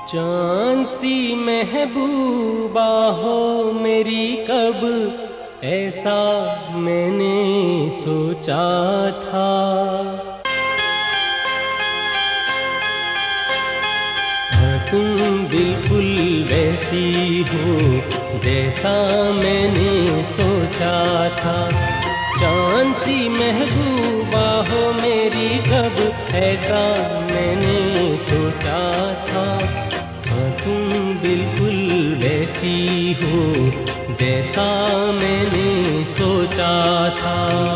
चाँद सी महबूबा हो मेरी कब ऐसा मैंने सोचा था। हाँ, तुम बिल्कुल वैसी हो जैसा मैंने सोचा था। चाँद सी महबूबा हो मेरी कब ऐसा मैंने सोचा था। हाँ, तुम बिल्कुल वैसी हो जैसा मैंने सोचा था।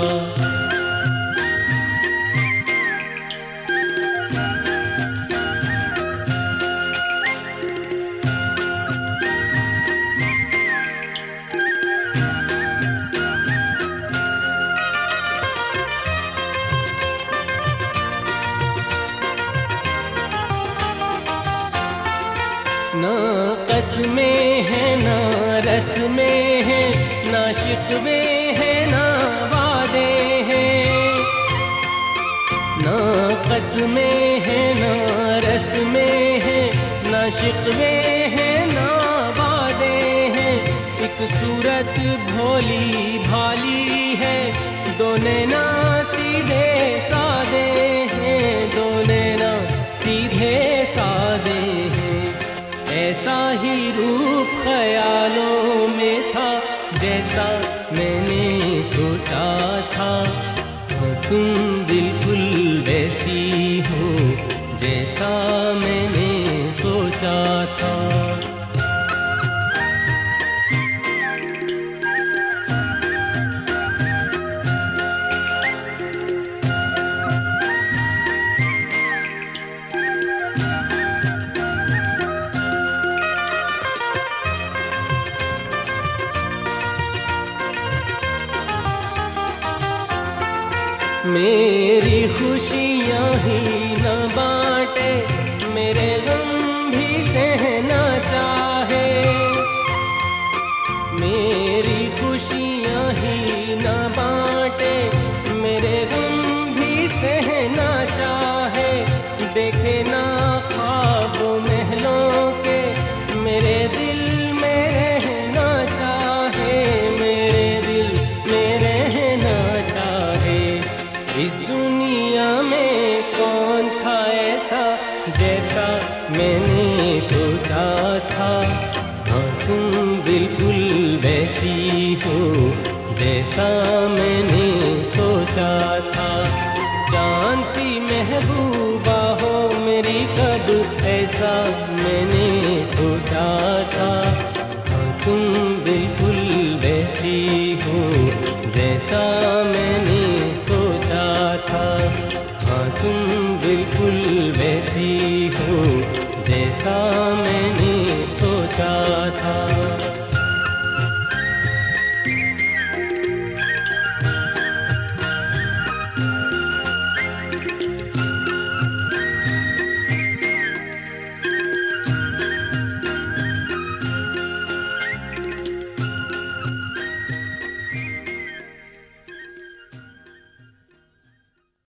ना कसमें है ना रस्में है, ना शिकवे है ना वादे हैं। ना कसमें है ना रस्में है, ना शिकवे है ना वादे हैं। एक सूरत भोली भाली है, दो नैना सीधे सादे हैं, दो नैना सीधे सादे हैं। ऐसा ही रूप ख्यालों में था जैसा मैंने सोचा था। हाँ, तुम बिल्कुल वैसी हो जैसा मैंने सोचा था। मेरी खुशियाँ ही न बाँटे, मेरे गम भी सहना चाहे। मेरी खुशियाँ ही न बाँटे, मेरे गम भी सहना चाहे। देखे ना ख्वाब महलों के, मेरे दिल में रहना चाहे, मेरे दिल में रहना चाहे। इस दुनिया में कौन था ऐसा जैसा मैंने सोचा था। हाँ, तुम बिल्कुल वैसी हो जैसा मैंने सोचा था। चाँद सी महबूबा हो मेरी कब ऐसा मैंने सोचा था। हाँ, तुम बिल्कुल वैसी हो जैसा